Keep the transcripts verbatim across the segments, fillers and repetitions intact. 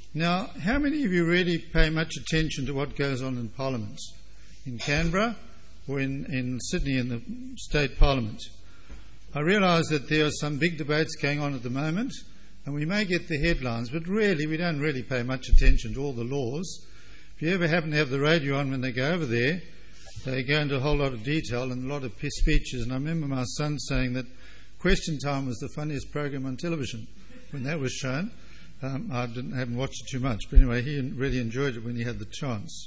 Now, how many of you really pay much attention to what goes on in Parliament? In Canberra or in, in Sydney in the state Parliament? I realise that there are some big debates going on at the moment, and we may get the headlines, but really we don't really pay much attention to all the laws. If you ever happen to have the radio on when they go over there, they go into a whole lot of detail and a lot of speeches. And I remember my son saying that Question Time was the funniest program on television when that was shown. Um, I didn't, haven't watched it too much, but anyway, he really enjoyed it when he had the chance.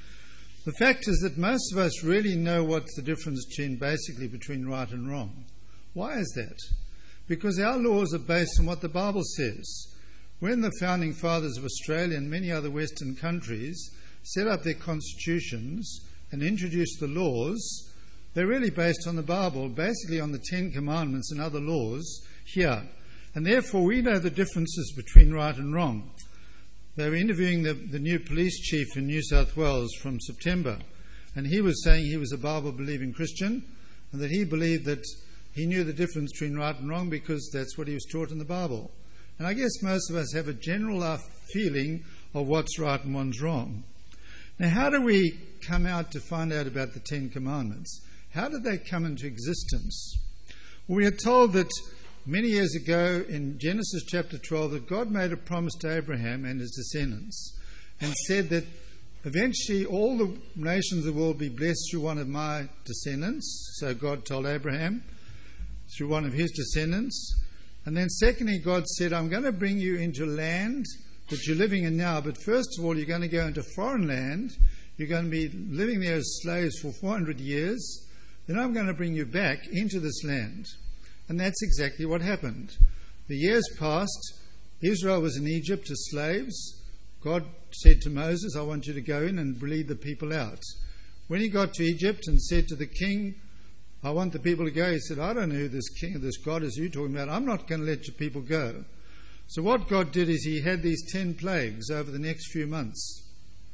The fact is that most of us really know what's the difference between basically between right and wrong. Why is that? Because our laws are based on what the Bible says. When the founding fathers of Australia and many other Western countries set up their constitutions and introduced the laws, they're really based on the Bible, basically on the Ten Commandments and other laws here. And therefore we know the differences between right and wrong. They were interviewing the, the new police chief in New South Wales from September, and he was saying he was a Bible-believing Christian and that he believed that he knew the difference between right and wrong because that's what he was taught in the Bible. And I guess most of us have a general uh, feeling of what's right and what's wrong. Now, how do we come out to find out about the Ten Commandments? How did they come into existence? Well, we are told that many years ago in Genesis chapter twelve that God made a promise to Abraham and his descendants and said that eventually all the nations of the world will be blessed through one of my descendants. So God told Abraham, through one of his descendants. And then secondly, God said, I'm going to bring you into land that you're living in now, but first of all, you're going to go into foreign land. You're going to be living there as slaves for four hundred years. Then I'm going to bring you back into this land. And that's exactly what happened. The years passed. Israel was in Egypt as slaves. God said to Moses, I want you to go in and lead the people out. When he got to Egypt and said to the king, I want the people to go, he said, I don't know who this king, this God is you're talking about. I'm not going to let your people go. So what God did is he had these ten plagues over the next few months.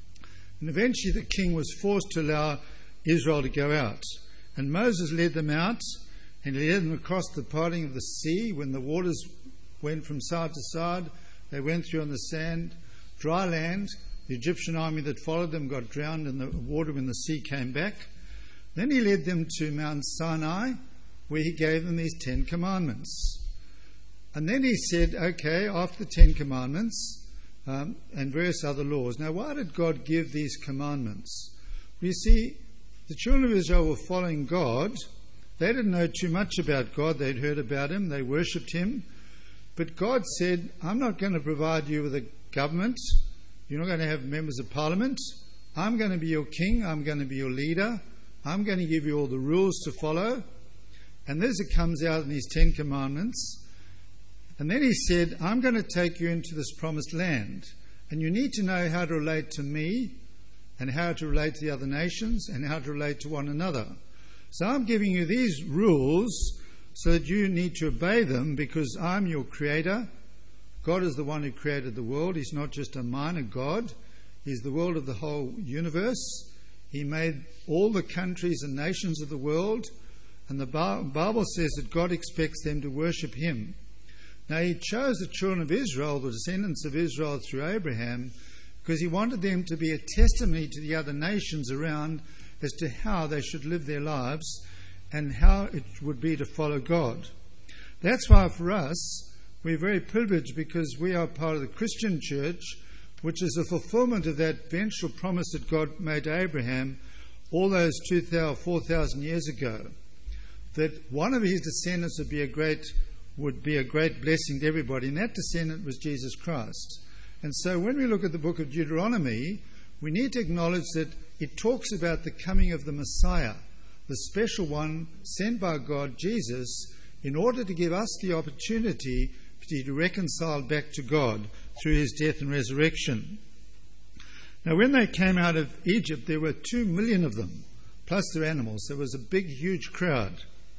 And eventually the king was forced to allow Israel to go out. And Moses led them out, and he led them across the parting of the sea. When the waters went from side to side, they went through on the sand, dry land. The Egyptian army that followed them got drowned in the water when the sea came back. Then he led them to Mount Sinai, where he gave them these Ten Commandments. And then he said, okay, after the Ten Commandments um, and various other laws. Now, why did God give these commandments? Well, you see, the children of Israel were following God. They didn't know too much about God. They'd heard about him. They worshipped him. But God said, I'm not going to provide you with a government. You're not going to have members of parliament. I'm going to be your king. I'm going to be your leader. I'm going to give you all the rules to follow. And this it comes out in these Ten Commandments. And then he said, I'm going to take you into this promised land. And you need to know how to relate to me and how to relate to the other nations and how to relate to one another. So I'm giving you these rules so that you need to obey them because I'm your creator. God is the one who created the world. He's not just a minor God. He's the world of the whole universe. He made all the countries and nations of the world, and the Bible says that God expects them to worship him. Now, he chose the children of Israel, the descendants of Israel through Abraham, because he wanted them to be a testimony to the other nations around as to how they should live their lives and how it would be to follow God. That's why for us, we're very privileged because we are part of the Christian church, which is a fulfillment of that eventual promise that God made to Abraham all those two thousand, four thousand years ago, that one of his descendants would be a great would be a great blessing to everybody, and that descendant was Jesus Christ. And so when we look at the book of Deuteronomy, we need to acknowledge that it talks about the coming of the Messiah, the special one sent by God, Jesus, in order to give us the opportunity to be reconciled back to God through his death and resurrection. Now, when they came out of Egypt, there were two million of them, plus their animals. There was a big, huge crowd.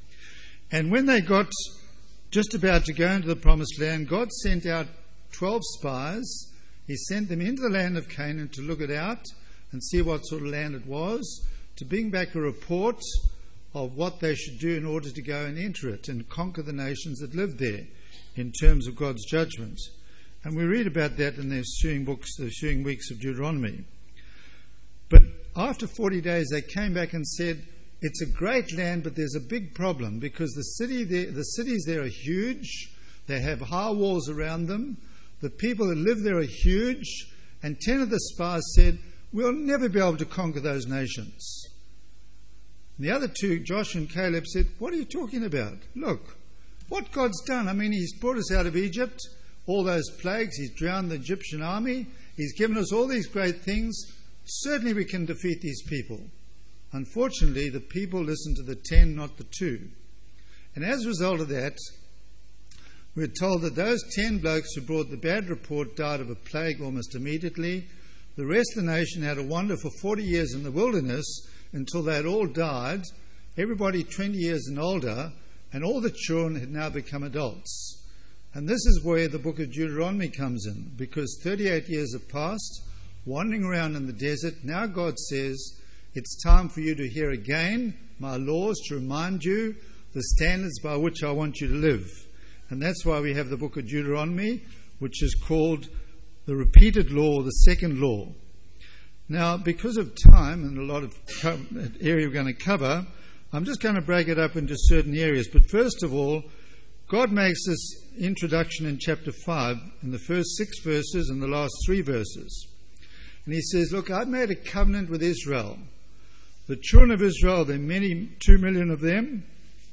And when they got just about to go into the promised land, God sent out twelve spies. He sent them into the land of Canaan to look it out and see what sort of land it was, to bring back a report of what they should do in order to go and enter it and conquer the nations that lived there in terms of God's judgment. And we read about that in the ensuing books, the ensuing weeks of Deuteronomy. But after forty days, they came back and said, it's a great land, but there's a big problem because the city there, the cities there are huge. They have high walls around them. The people that live there are huge. And ten of the spies said, we'll never be able to conquer those nations. And the other two, Joshua and Caleb, said, what are you talking about? Look, what God's done. I mean, he's brought us out of Egypt, all those plagues. He's drowned the Egyptian army. He's given us all these great things. Certainly we can defeat these people. Unfortunately, the people listened to the ten, not the two. And as a result of that, we're told that those ten blokes who brought the bad report died of a plague almost immediately. The rest of the nation had to wander for forty years in the wilderness until they had all died, everybody twenty years and older, and all the children had now become adults. And this is where the book of Deuteronomy comes in, because thirty-eight years have passed, wandering around in the desert. Now God says, it's time for you to hear again my laws, to remind you the standards by which I want you to live. And that's why we have the book of Deuteronomy, which is called the repeated law, the second law. Now, because of time and a lot of co- area we're going to cover, I'm just going to break it up into certain areas. But first of all, God makes this introduction in chapter five, in the first six verses and the last three verses. And he says, look, I've made a covenant with Israel. The children of Israel, there are many, two million of them.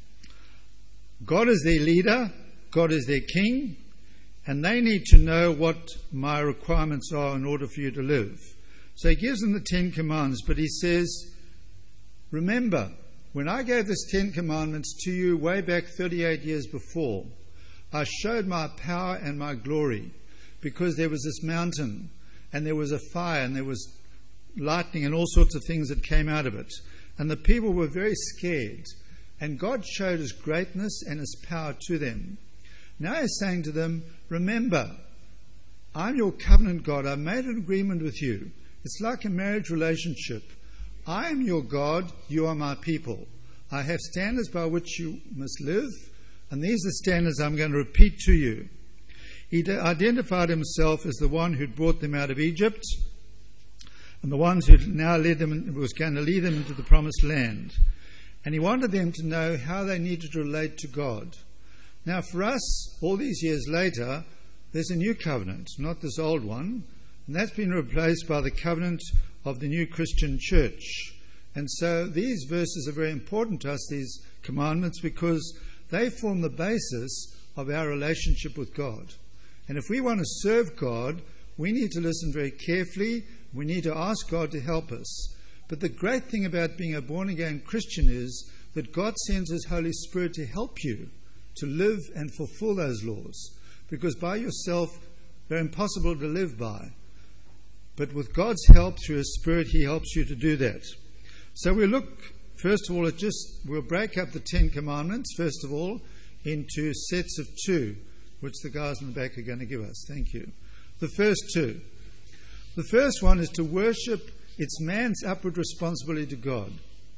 God is their leader. God is their king. And they need to know what my requirements are in order for you to live. So he gives them the Ten Commandments, but he says, remember, when I gave this Ten Commandments to you way back thirty-eight years before, I showed my power and my glory because there was this mountain and there was a fire and there was lightning and all sorts of things that came out of it. And the people were very scared. And God showed his greatness and his power to them. Now he's saying to them, remember, I'm your covenant God. I made an agreement with you. It's like a marriage relationship. I am your God. You are my people. I have standards by which you must live. And these are the standards I'm going to repeat to you. He identified himself as the one who'd brought them out of Egypt and the ones who now led them, was going to lead them into the promised land. And he wanted them to know how they needed to relate to God. Now for us, all these years later, there's a new covenant, not this old one, and that's been replaced by the covenant of the new Christian church. And so these verses are very important to us, these commandments, because they form the basis of our relationship with God. And if we want to serve God, we need to listen very carefully. We need to ask God to help us. But the great thing about being a born-again Christian is that God sends his Holy Spirit to help you to live and fulfill those laws. Because by yourself, they're impossible to live by. But with God's help through his Spirit, he helps you to do that. So we'll look, first of all, at just, we'll break up the Ten Commandments, first of all, into sets of two, which the guys in the back are going to give us. Thank you. The first two. The first one is to worship. It's man's upward responsibility to God.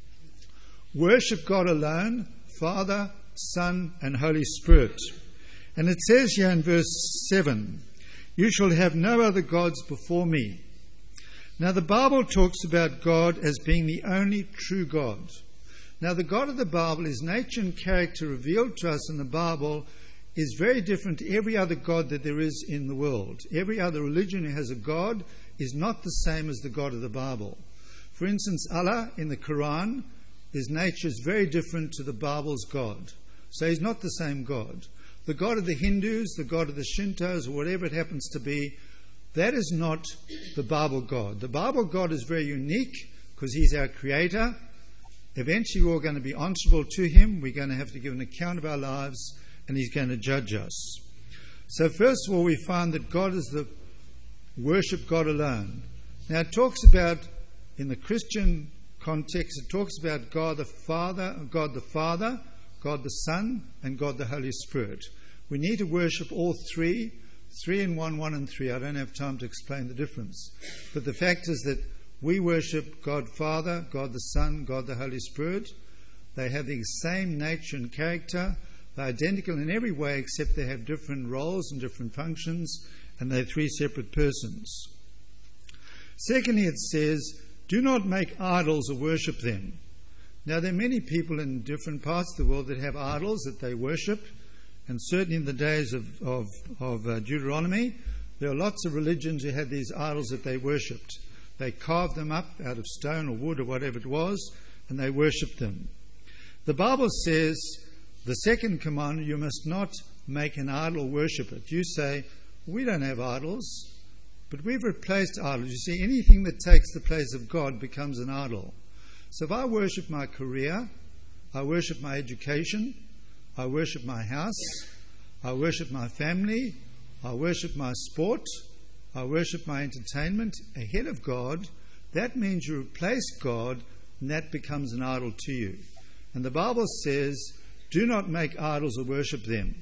Worship God alone, Father, Son, and Holy Spirit. And it says here in verse seven, you shall have no other gods before me. Now the Bible talks about God as being the only true God. Now the God of the Bible, his nature and character revealed to us in the Bible, is very different to every other God that there is in the world. Every other religion who has a God is not the same as the God of the Bible. For instance, Allah in the Quran, his nature is very different to the Bible's God. So he's not the same God. The God of the Hindus, the God of the Shintos, or whatever it happens to be, that is not the Bible God. The Bible God is very unique because he's our creator. Eventually we're all going to be answerable to him. We're going to have to give an account of our lives and he's going to judge us. So first of all, we find that God is the worship God alone. Now it talks about, in the Christian context, it talks about God the Father, God the Father, God the Son, and God the Holy Spirit. We need to worship all three, three in one, one in three. I don't have time to explain the difference. But the fact is that we worship God Father, God the Son, God the Holy Spirit. They have the same nature and character. They're identical in every way except they have different roles and different functions. and they're three separate persons. Secondly, it says, do not make idols or worship them. Now, there are many people in different parts of the world that have idols that they worship, and certainly in the days of, of, of uh, Deuteronomy, there are lots of religions who had these idols that they worshipped. They carved them up out of stone or wood or whatever it was, and they worshipped them. The Bible says, the second commandment, you must not make an idol or worship it. You say, we don't have idols, but we've replaced idols. You see, anything that takes the place of God becomes an idol. So if I worship my career, I worship my education, I worship my house, I worship my family, I worship my sport, I worship my entertainment ahead of God, that means you replace God, and that becomes an idol to you. And the Bible says, do not make idols or worship them.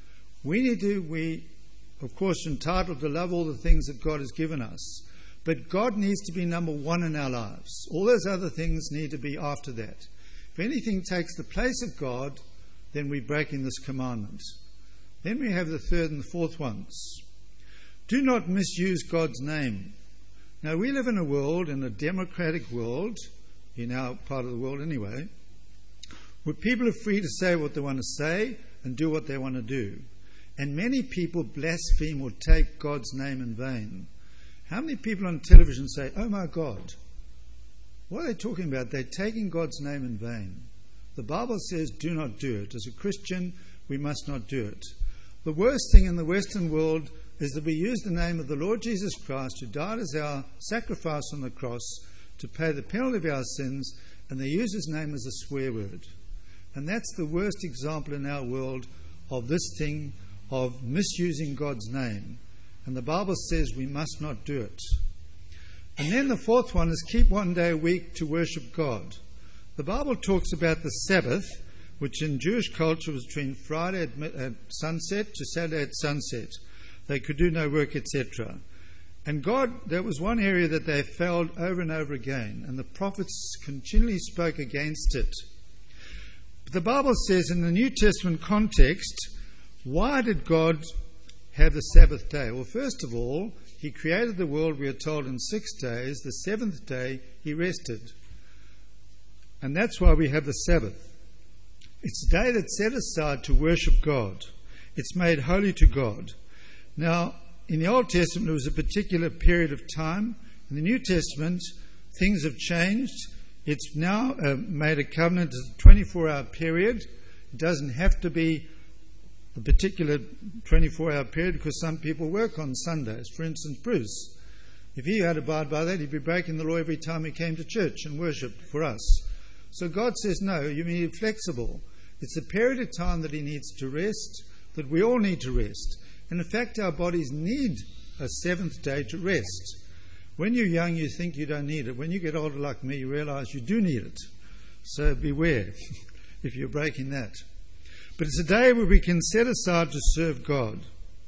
We need to, we, of course, are entitled to love all the things that God has given us. But God needs to be number one in our lives. All those other things need to be after that. If anything takes the place of God, then we're breaking this commandment. Then we have the third and the fourth ones. Do not misuse God's name. Now, we live in a world, in a democratic world, in our part of the world anyway, where people are free to say what they want to say and do what they want to do. And many people blaspheme or take God's name in vain. How many people on television say, oh my God? What are they talking about? They're taking God's name in vain. The Bible says do not do it. As a Christian, we must not do it. The worst thing in the Western world is that we use the name of the Lord Jesus Christ, who died as our sacrifice on the cross to pay the penalty of our sins, and they use his name as a swear word. And that's the worst example in our world of this thing of misusing God's name. And the Bible says we must not do it. And then the fourth one is keep one day a week to worship God. The Bible talks about the Sabbath, which in Jewish culture was between Friday at, at sunset to Saturday at sunset. They could do no work, et cetera. And God, there was one area that they failed over and over again, and the prophets continually spoke against it. But the Bible says in the New Testament context, why did God have the Sabbath day? Well, first of all, he created the world, we are told, in six days. The seventh day, he rested. And that's why we have the Sabbath. It's a day that's set aside to worship God. It's made holy to God. Now, in the Old Testament, it was a particular period of time. In the New Testament, things have changed. It's now uh, made a covenant as a twenty-four hour period. It doesn't have to be a particular twenty-four hour period because some people work on Sundays. For instance, Bruce. If he had to abide by that, he'd be breaking the law every time he came to church and worshipped for us. So God says, no, you need to be flexible. It's a period of time that he needs to rest, that we all need to rest. And in fact, our bodies need a seventh day to rest. When you're young, you think you don't need it. When you get older like me, you realize you do need it. So beware if you're breaking that. But it's a day where we can set aside to serve God.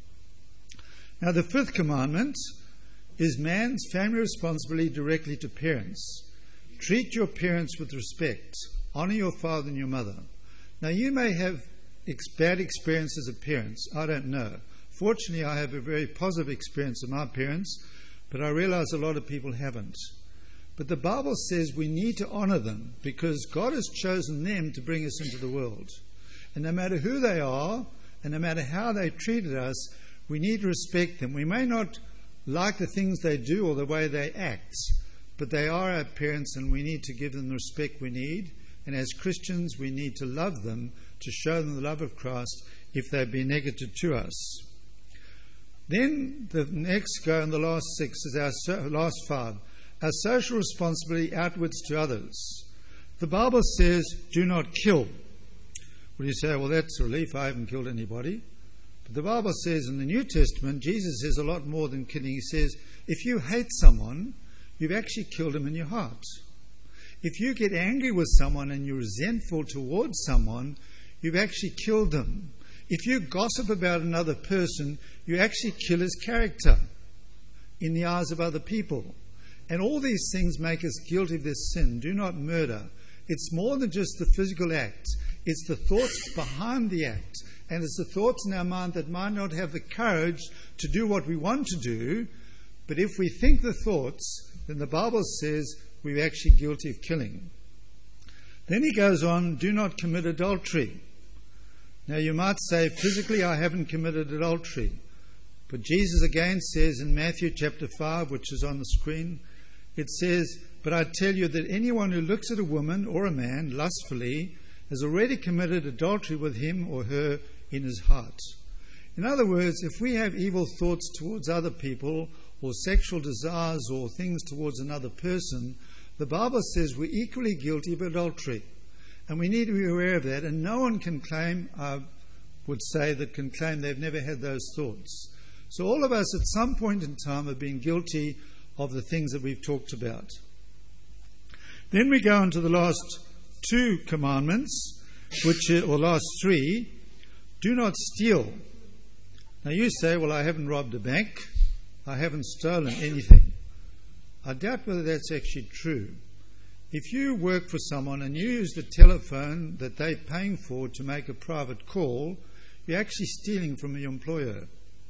Now, the fifth commandment is man's family responsibility directly to parents. Treat your parents with respect. Honor your father and your mother. Now, you may have ex- bad experiences of parents. I don't know. Fortunately, I have a very positive experience of my parents, but I realize a lot of people haven't. But the Bible says we need to honor them because God has chosen them to bring us into the world. And no matter who they are, and no matter how they treated us, we need to respect them. We may not like the things they do or the way they act, but they are our parents and we need to give them the respect we need. And as Christians, we need to love them to show them the love of Christ if they've been negative to us. Then the next go and the last six is our so, last five. Our social responsibility outwards to others. The Bible says, do not kill. Well, you say, well, that's a relief. I haven't killed anybody. But the Bible says in the New Testament, Jesus says a lot more than killing. He says, if you hate someone, you've actually killed him in your heart. If you get angry with someone and you're resentful towards someone, you've actually killed them. If you gossip about another person, you actually kill his character in the eyes of other people. And all these things make us guilty of this sin. Do not murder. It's more than just the physical act. It's the thoughts behind the act. and it's the thoughts in our mind that might not have the courage to do what we want to do, but if we think the thoughts, then the Bible says we're actually guilty of killing. Then he goes on, do not commit adultery. Now you might say, physically I haven't committed adultery. But Jesus again says in Matthew chapter five, which is on the screen, it says, but I tell you that anyone who looks at a woman or a man lustfully has already committed adultery with him or her in his heart. In other words, if we have evil thoughts towards other people or sexual desires or things towards another person, the Bible says we're equally guilty of adultery. And we need to be aware of that. And no one can claim, I would say, that can claim they've never had those thoughts. So all of us at some point in time have been guilty of the things that we've talked about. Then we go on to the last two commandments, which are, or last three. Do not steal. Now you say, well, I haven't robbed a bank. I haven't stolen anything. I doubt whether that's actually true. If you work for someone and you use the telephone that they're paying for to make a private call, you're actually stealing from your employer.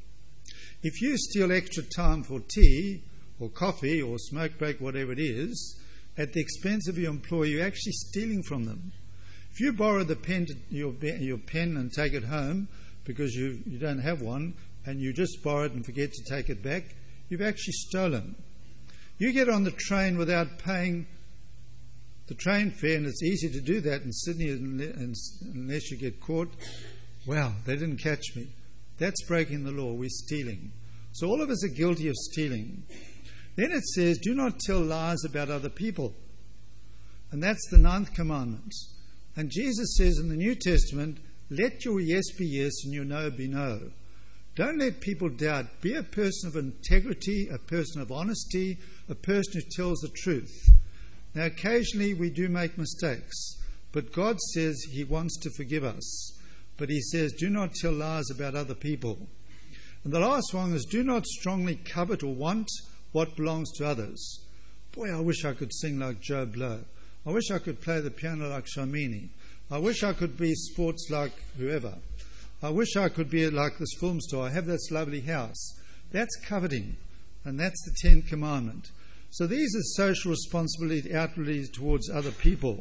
If you steal extra time for tea or coffee or smoke break, whatever it is, at the expense of your employer, you're actually stealing from them. If you borrow the pen, to, your, your pen and take it home because you, you don't have one and you just borrow it and forget to take it back, you've actually stolen. You get on the train without paying the train fare, and it's easy to do that in Sydney unless you get caught. Well, they didn't catch me. That's breaking the law. We're stealing. So all of us are guilty of stealing. Then it says, do not tell lies about other people. And that's the ninth commandment. And Jesus says in the New Testament, let your yes be yes and your no be no. Don't let people doubt. Be a person of integrity, a person of honesty, a person who tells the truth. Now, occasionally we do make mistakes, but God says He wants to forgive us. But He says, do not tell lies about other people. And the last one is, do not strongly covet or want what belongs to others. Boy, I wish I could sing like Joe Blow. I wish I could play the piano like Shamini. I wish I could be sports like whoever. I wish I could be like this film star. I have this lovely house. That's coveting, and that's the tenth commandment. So these are social responsibility outwardly towards other people.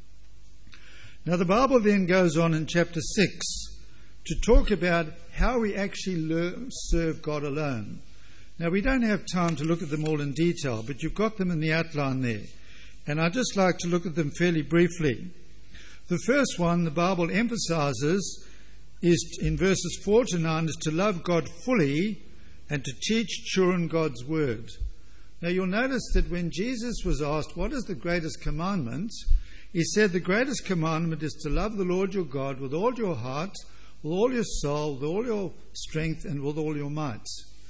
Now the Bible then goes on in chapter six to talk about how we actually learn, serve God alone. Now we don't have time to look at them all in detail, but you've got them in the outline there. And I'd just like to look at them fairly briefly. The first one the Bible emphasizes is in verses four to nine is to love God fully and to teach children God's word. Now you'll notice that when Jesus was asked, what is the greatest commandment? He said the greatest commandment is to love the Lord your God with all your heart, with all your soul, with all your strength, and with all your might.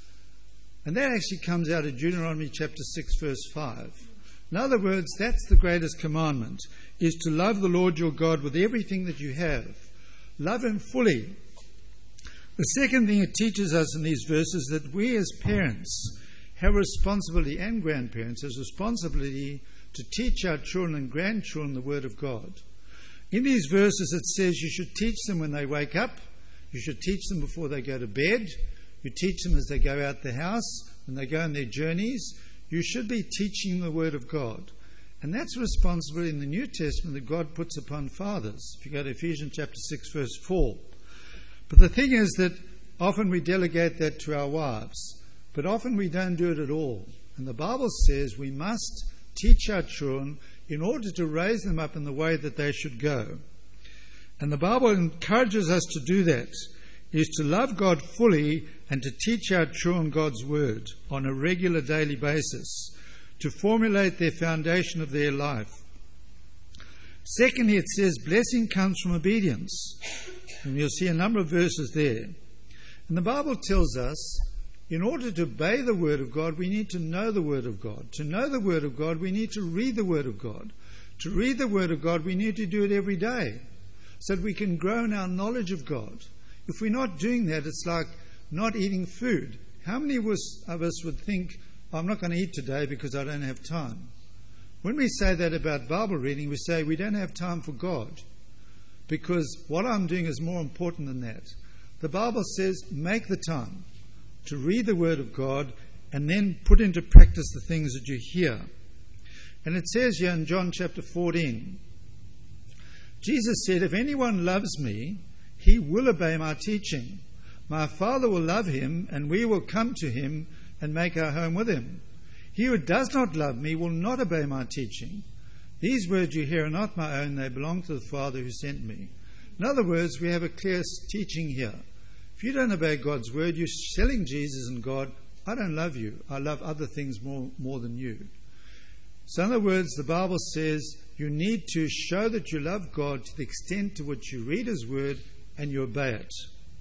And that actually comes out of Deuteronomy chapter six, verse five. In other words, that's the greatest commandment, is to love the Lord your God with everything that you have. Love Him fully. The second thing it teaches us in these verses is that we as parents have responsibility, and grandparents has responsibility to teach our children and grandchildren the Word of God. In these verses it says you should teach them when they wake up, you should teach them before they go to bed, you teach them as they go out the house, when they go on their journeys. You should be teaching the Word of God. And that's a responsibility in the New Testament that God puts upon fathers. If you go to Ephesians chapter six, verse four. But the thing is that often we delegate that to our wives, but often we don't do it at all. And the Bible says we must teach our children in order to raise them up in the way that they should go. And the Bible encourages us to do that, is to love God fully and to teach our children God's word on a regular daily basis, to formulate their foundation of their life. Secondly, it says blessing comes from obedience. And you'll see a number of verses there. And the Bible tells us in order to obey the Word of God, we need to know the Word of God. To know the Word of God, we need to read the Word of God. To read the Word of God, we need to do it every day so that we can grow in our knowledge of God. If we're not doing that, it's like not eating food. How many of us would think, I'm not going to eat today because I don't have time? When we say that about Bible reading, we say we don't have time for God. because what I'm doing is more important than that. The Bible says, make the time to read the Word of God and then put into practice the things that you hear. And it says here in John chapter fourteen, Jesus said, if anyone loves me, he will obey my teaching. My Father will love him, and we will come to him and make our home with him. He who does not love me will not obey my teaching. These words you hear are not my own, they belong to the Father who sent me. In other words, we have a clear teaching here. If you don't obey God's word, you're selling Jesus and God, I don't love you. I love other things more, more than you. So in other words, the Bible says you need to show that you love God to the extent to which you read his word and you obey it.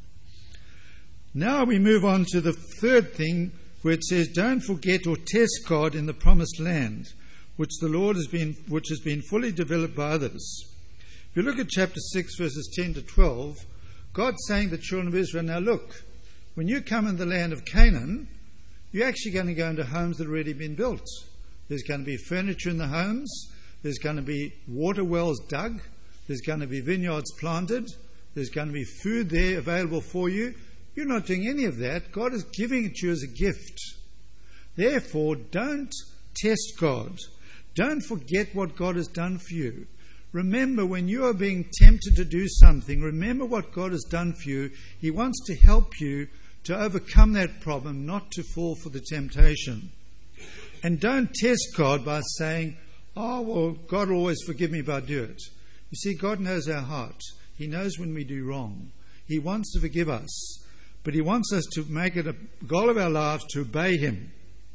Now we move on to the third thing, where it says, don't forget or test God in the promised land, which the Lord has been, which has been fully developed by others. If you look at chapter six, verses ten to twelve, God's saying to the children of Israel, now look, when you come in the land of Canaan, you're actually going to go into homes that have already been built. There's going to be furniture in the homes. There's going to be water wells dug. There's going to be vineyards planted. There's going to be food there available for you. You're not doing any of that. God is giving it to you as a gift. Therefore, don't test God. Don't forget what God has done for you. Remember, when you are being tempted to do something, remember what God has done for you. He wants to help you to overcome that problem, not to fall for the temptation. And don't test God by saying, oh, well, God will always forgive me if I do it. You see, God knows our heart. He knows when we do wrong. He wants to forgive us. But he wants us to make it a goal of our lives to obey him.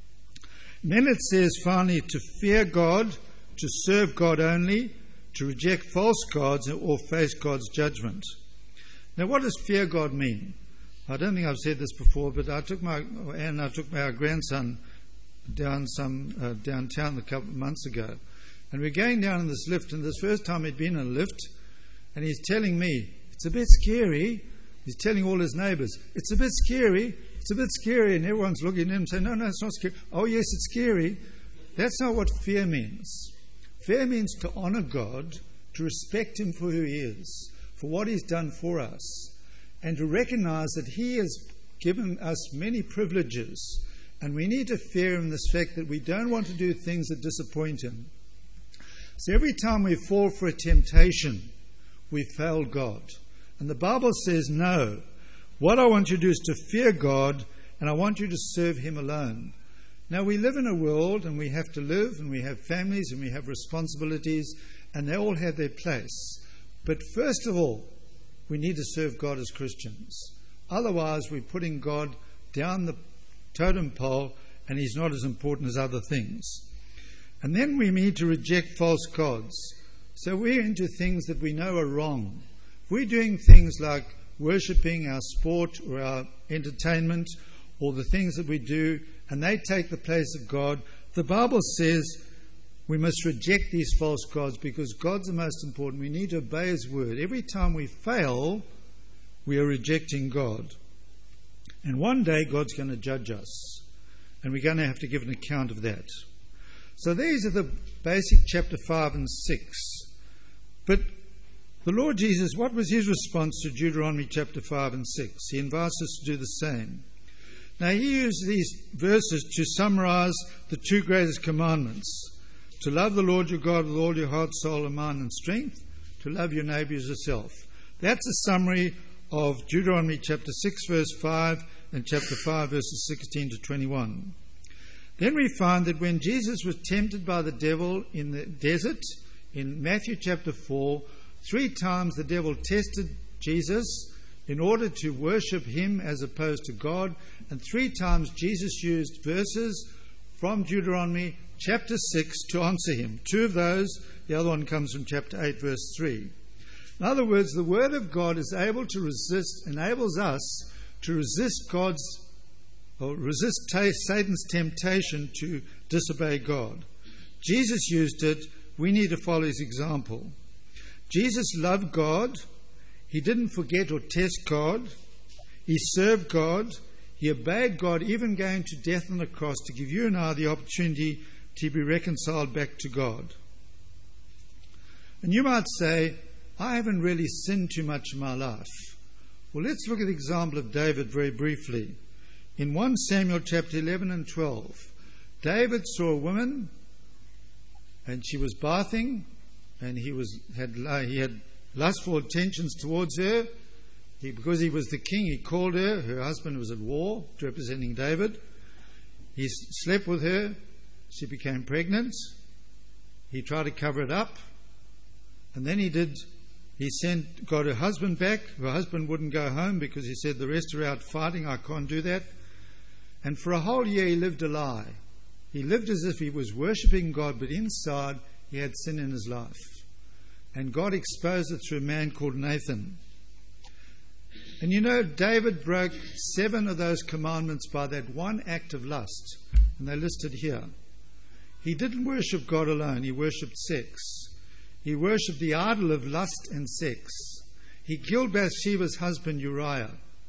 And then it says, finally, to fear God, to serve God only, to reject false gods or face God's judgment. Now, what does fear God mean? I don't think I've said this before, but I took my and I took my grandson down some uh, downtown a couple of months ago, and we're going down in this lift, and this first time he'd been in a lift, and he's telling me it's a bit scary. He's telling all his neighbours, it's a bit scary, it's a bit scary, and everyone's looking at him saying, no, no, it's not scary. Oh, yes, it's scary. That's not what fear means. Fear means to honour God, to respect him for who he is, for what he's done for us, and to recognise that he has given us many privileges, and we need to fear him in this fact that we don't want to do things that disappoint him. So every time we fall for a temptation, we fail God. And the Bible says, no, what I want you to do is to fear God, and I want you to serve him alone. Now, we live in a world, and we have to live, and we have families, and we have responsibilities, and they all have their place. But first of all, we need to serve God as Christians. Otherwise, we're putting God down the totem pole, and he's not as important as other things. And then we need to reject false gods. So we're into things that we know are wrong. We're doing things like worshipping our sport or our entertainment or the things that we do, and they take the place of God. The Bible says we must reject these false gods because God's the most important. We need to obey his word. Every time we fail, we are rejecting God. And one day God's going to judge us, and we're going to have to give an account of that. So these are the basic chapter five and six. But the Lord Jesus, what was his response to Deuteronomy chapter five and six? He invites us to do the same. Now, he used these verses to summarize the two greatest commandments: to love the Lord your God with all your heart, soul, and mind and strength, to love your neighbour as yourself. That's a summary of Deuteronomy chapter six, verse five, and chapter five, verses sixteen to twenty-one. Then we find that when Jesus was tempted by the devil in the desert, in Matthew chapter four, three times the devil tested Jesus in order to worship him as opposed to God, and three times Jesus used verses from Deuteronomy chapter six to answer him. Two of those, the other one comes from chapter eight, verse three. In other words, the Word of God is able to resist, enables us to resist God's, or resist Satan's temptation to disobey God. Jesus used it. We need to follow his example. Jesus loved God. He didn't forget or test God. He served God. He obeyed God, even going to death on the cross to give you and I the opportunity to be reconciled back to God. And you might say, I haven't really sinned too much in my life. Well, let's look at the example of David very briefly. In First Samuel chapter eleven and twelve, David saw a woman, and she was bathing, and he was had he had lustful intentions towards her. He, because he was the king, he called her. Her husband was at war, representing David. He slept with her. She became pregnant. He tried to cover it up. And then he did, he sent, got her husband back. Her husband wouldn't go home because he said, the rest are out fighting, I can't do that. And for a whole year he lived a lie. He lived as if he was worshipping God, but inside he had sin in his life. And God exposed it through a man called Nathan. And you know, David broke seven of those commandments by that one act of lust. And they're listed here. He didn't worship God alone. He worshipped sex. He worshipped the idol of lust and sex. He killed Bathsheba's husband Uriah.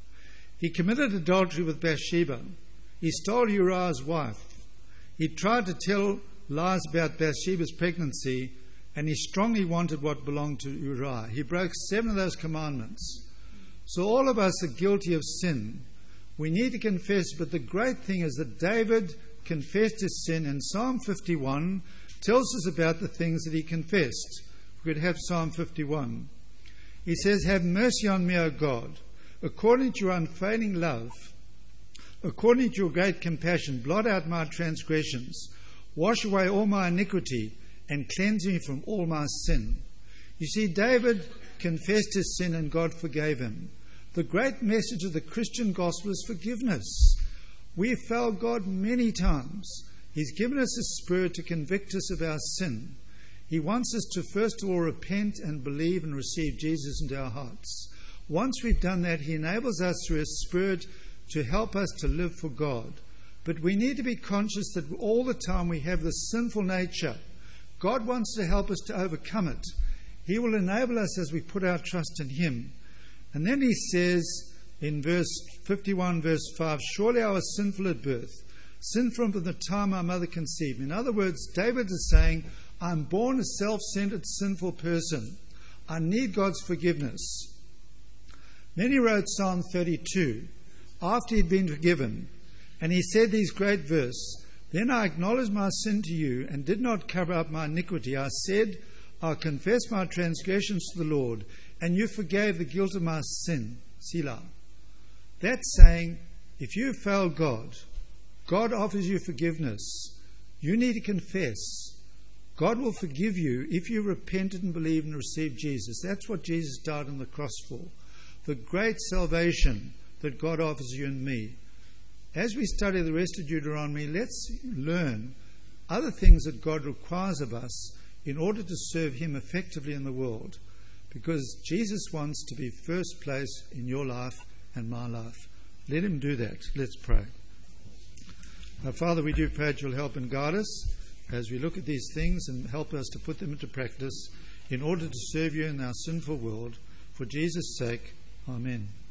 He committed adultery with Bathsheba. He stole Uriah's wife. He tried to tell lies about Bathsheba's pregnancy, and he strongly wanted what belonged to Uriah. He broke seven of those commandments. So all of us are guilty of sin. We need to confess, but the great thing is that David confessed his sin, and Psalm fifty-one tells us about the things that he confessed. We could have Psalm fifty-one. He says, "Have mercy on me, O God, according to your unfailing love, according to your great compassion, blot out my transgressions, wash away all my iniquity, and cleanse me from all my sin." You see, David confessed his sin and God forgave him. The great message of the Christian gospel is forgiveness. We failed God many times. He's given us His Spirit to convict us of our sin. He wants us to first of all repent and believe and receive Jesus into our hearts. Once we've done that, He enables us through His Spirit to help us to live for God. But we need to be conscious that all the time we have this sinful nature. God wants to help us to overcome it. He will enable us as we put our trust in Him. And then He says in verse fifty-one, verse five, "Surely I was sinful at birth, sinful from the time my mother conceived me." In other words, David is saying, I'm born a self-centered, sinful person. I need God's forgiveness. Then he wrote Psalm thirty-two, after he'd been forgiven. And he said these great verse, "Then I acknowledged my sin to you and did not cover up my iniquity. I said, I'll confess my transgressions to the Lord, and you forgave the guilt of my sin." Selah. That's saying, if you fail God, God offers you forgiveness. You need to confess. God will forgive you if you repented and believed and received Jesus. That's what Jesus died on the cross for. The great salvation that God offers you and me. As we study the rest of Deuteronomy, let's learn other things that God requires of us in order to serve Him effectively in the world. Because Jesus wants to be first place in your life and my life. Let Him do that. Let's pray. Now, Father, we do pray that You'll help and guide us as we look at these things and help us to put them into practice in order to serve You in our sinful world. For Jesus' sake, amen.